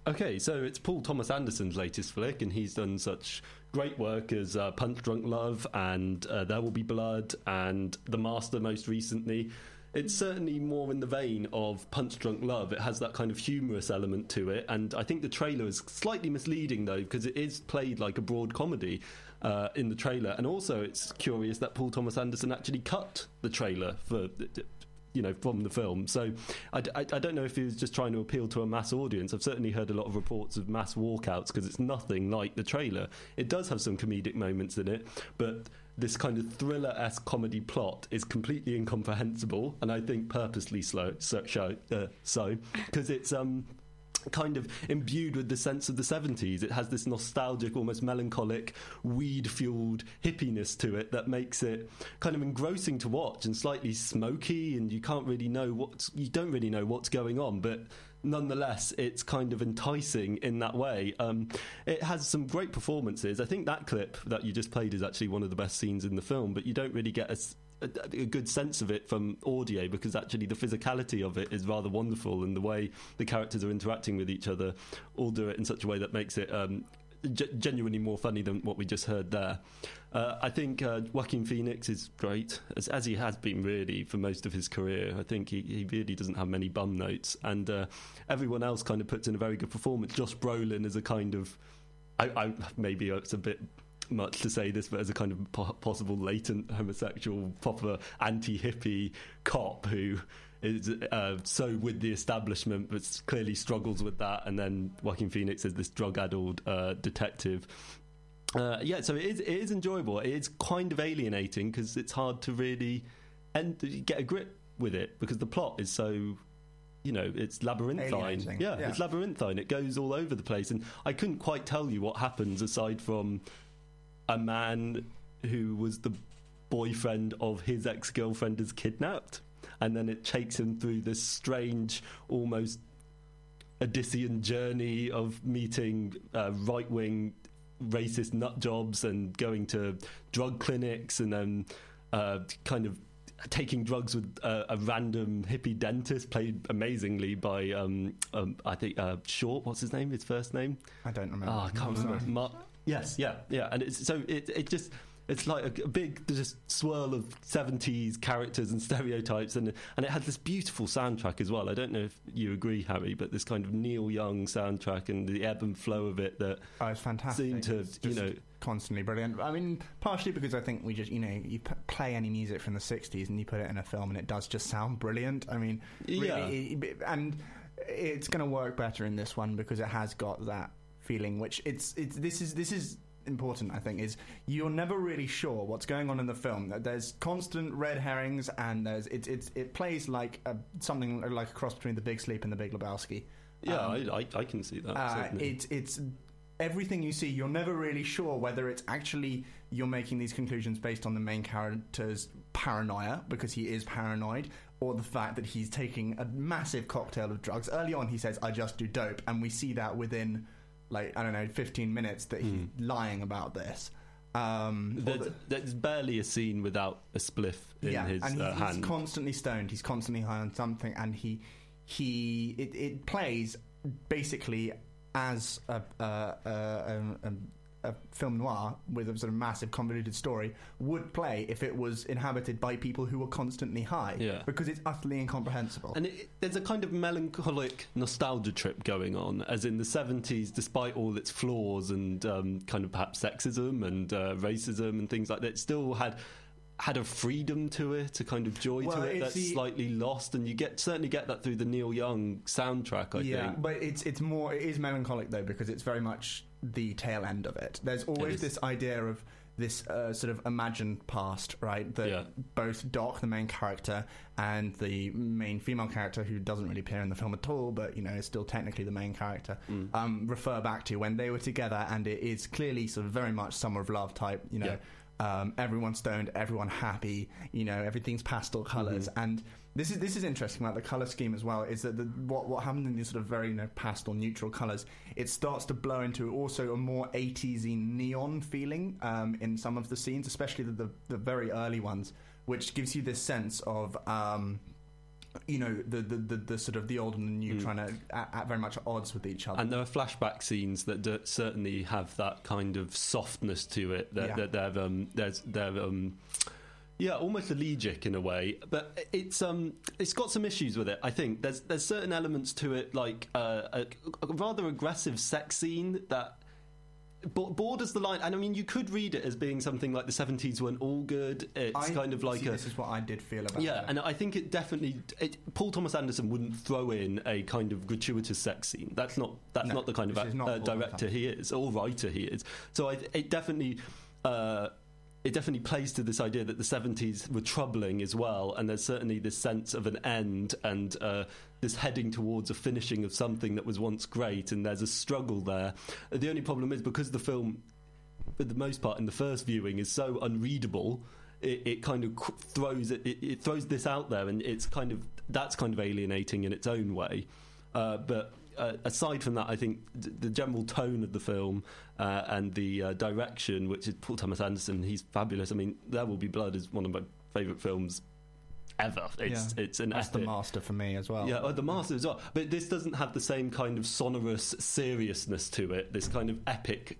Okay, so it's Paul Thomas Anderson's latest flick, and he's done such great work as Punch Drunk Love and There Will Be Blood and The Master most recently. It's certainly more in the vein of Punch Drunk Love. It has that kind of humorous element to it, and I think the trailer is slightly misleading, though, because it is played like a broad comedy in the trailer. And also it's curious that Paul Thomas Anderson actually cut the trailer for... from the film. So I don't know if he was just trying to appeal to a mass audience. I've certainly heard a lot of reports of mass walkouts because it's nothing like the trailer. It does have some comedic moments in it, but this kind of thriller-esque comedy plot is completely incomprehensible, and I think purposely so because it's kind of imbued with the sense of the 70s. It has this nostalgic, almost melancholic, weed-fueled hippiness to it that makes it kind of engrossing to watch and slightly smoky, and you don't really know what's going on, but nonetheless it's kind of enticing in that way. It has some great performances. I think that clip that you just played is actually one of the best scenes in the film, but you don't really get a good sense of it from audio, because actually the physicality of it is rather wonderful, and the way the characters are interacting with each other all do it in such a way that makes it genuinely more funny than what we just heard there. I think Joaquin Phoenix is great, as he has been really for most of his career. I think he really doesn't have many bum notes, and everyone else kind of puts in a very good performance. Josh Brolin is a kind of maybe it's a bit much to say this, but as a kind of possible latent homosexual, proper anti-hippie cop who is so with the establishment but clearly struggles with that, and then Joaquin Phoenix is this drug-addled detective. So it is enjoyable. It is kind of alienating because it's hard to really get a grip with it, because the plot is so... it's labyrinthine. Yeah, it's labyrinthine. It goes all over the place, and I couldn't quite tell you what happens aside from a man who was the boyfriend of his ex-girlfriend is kidnapped, and then it takes him through this strange, almost Odyssean journey of meeting right-wing racist nut jobs and going to drug clinics, and then kind of taking drugs with a random hippie dentist played amazingly by I think Short. What's his name? His first name? I don't remember. I can't remember. Yes, yeah, and it's like a big just swirl of 70s characters and stereotypes, and it had this beautiful soundtrack as well. I don't know if you agree, Harry, but this kind of Neil Young soundtrack and the ebb and flow of it that it's fantastic. Seemed to constantly brilliant. I mean, partially because I think we just you play any music from the 60s and you put it in a film and it does just sound brilliant. I mean, really, and it's going to work better in this one because it has got that feeling, which this is important, I think, is you're never really sure what's going on in the film. There's constant red herrings, and it plays like something like a cross between The Big Sleep and The Big Lebowski. Yeah, I can see that. It's everything you see. You're never really sure whether it's actually you're making these conclusions based on the main character's paranoia, because he is paranoid, or the fact that he's taking a massive cocktail of drugs. Early on, he says, "I just do dope," and we see that within, 15 minutes that he's lying about this. There's barely a scene without a spliff in his hand. He's constantly stoned. He's constantly high on something, and it plays basically as a film noir with a sort of massive convoluted story would play if it was inhabited by people who were constantly high, because it's utterly incomprehensible. And there's a kind of melancholic nostalgia trip going on, as in the 70s, despite all its flaws and kind of perhaps sexism and racism and things like that, it still had a freedom to it, a kind of joy to it that's slightly lost, and you certainly get that through the Neil Young soundtrack, I think. Yeah, but it is melancholic though, because it's very much the tail end of it. There's always this idea of this sort of imagined past, right? That both Doc, the main character, and the main female character, who doesn't really appear in the film at all, but is still technically the main character, refer back to when they were together, and it is clearly sort of very much Summer of Love type, everyone stoned, everyone happy, everything's pastel colours, and this is interesting about the colour scheme as well, is that what happens in these sort of very pastel neutral colours, it starts to blow into also a more 80s-y neon feeling in some of the scenes, especially the very early ones, which gives you this sense of the sort of the old and the new trying to at very much at odds with each other. And there are flashback scenes that certainly have that kind of softness to it. That they're almost elegiac in a way, but it's got some issues with it. I think there's certain elements to it, like a rather aggressive sex scene that borders the line. And I mean, you could read it as being something like the 70s weren't all good. It's kind of like this is what I did feel about it. Yeah, and I think it definitely Paul Thomas Anderson wouldn't throw in a kind of gratuitous sex scene. That's not the kind of director he is, or writer he is. So it definitely plays to this idea that the 70s were troubling as well, and there's certainly this sense of an end and this heading towards a finishing of something that was once great, and there's a struggle there. The only problem is, because the film, for the most part, in the first viewing, is so unreadable, it kind of throws it throws this out there, and that's kind of alienating in its own way. But aside from that, I think the general tone of the film and the direction, which is Paul Thomas Anderson, he's fabulous. I mean, There Will Be Blood is one of my favourite films ever. It's an That's epic. The Master for me as well. Yeah, The Master as well. But this doesn't have the same kind of sonorous seriousness to it, this kind of epic,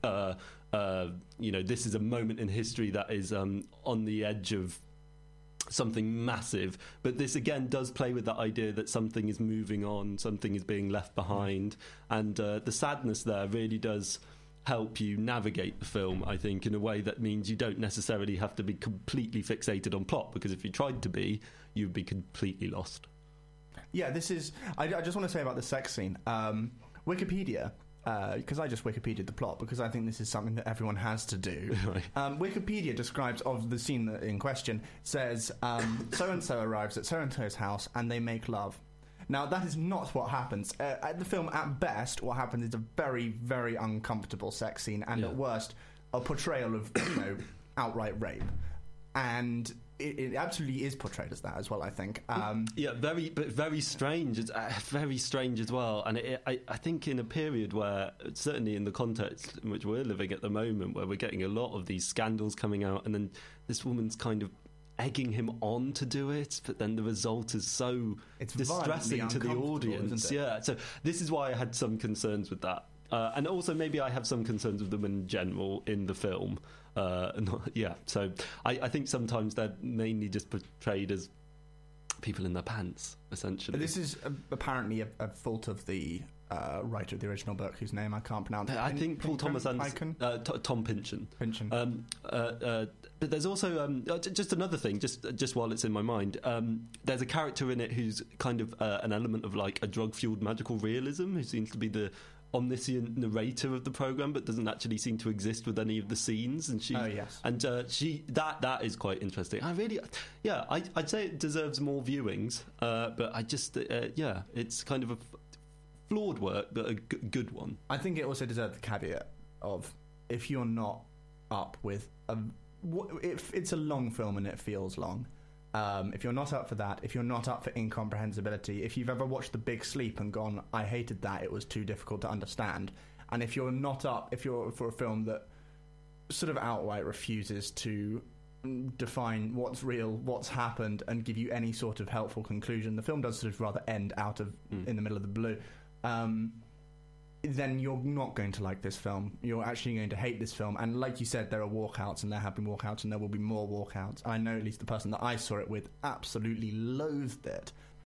this is a moment in history that is on the edge of something massive, but this again does play with that idea that something is moving on, something is being left behind, and the sadness there really does help you navigate the film, I think, in a way that means you don't necessarily have to be completely fixated on plot, because if you tried to be, you'd be completely lost. Yeah, this is... I just want to say about the sex scene. Wikipedia... because I just Wikipedia'd the plot, because I think this is something that everyone has to do. Right. Wikipedia describes of the scene in question, says, so-and-so arrives at so-and-so's house and they make love. Now, that is not what happens. At the film, at best, what happens is a very, very uncomfortable sex scene, and at worst, a portrayal of, outright rape. And... It absolutely is portrayed as that as well, I think. Very strange. It's very strange as well. And I think in a period where, certainly in the context in which we're living at the moment, where we're getting a lot of these scandals coming out, and then this woman's kind of egging him on to do it, but then the result is so distressing to the audience. Isn't it? Yeah, so this is why I had some concerns with that. And also maybe I have some concerns with them in general in the film. So I think sometimes they're mainly just portrayed as people in their pants, essentially. This is apparently a fault of the writer of the original book, whose name I can't pronounce. I think Paul Thomas Anderson, Tom Pynchon. But there's also just another thing, just while it's in my mind. There's a character in it who's kind of an element of like a drug-fueled magical realism, who seems to be the omniscient narrator of the program, but doesn't actually seem to exist with any of the scenes. And that is quite interesting. I'd say it deserves more viewings, but I just it's kind of a flawed work, but a good one. I think it also deserves the caveat of, if you're not up with if it's a long film and it feels long, if you're not up for that, if you're not up for incomprehensibility, if you've ever watched The Big Sleep and gone, I hated that, it was too difficult to understand, and if you're not up, if you're for a film that sort of outright refuses to define what's real, what's happened, and give you any sort of helpful conclusion, the film does sort of rather end out of in the middle of the blue, then you're not going to like this film. You're actually going to hate this film. And like you said, there are walkouts, and there have been walkouts, and there will be more walkouts. I know at least the person that I saw it with absolutely loathed it.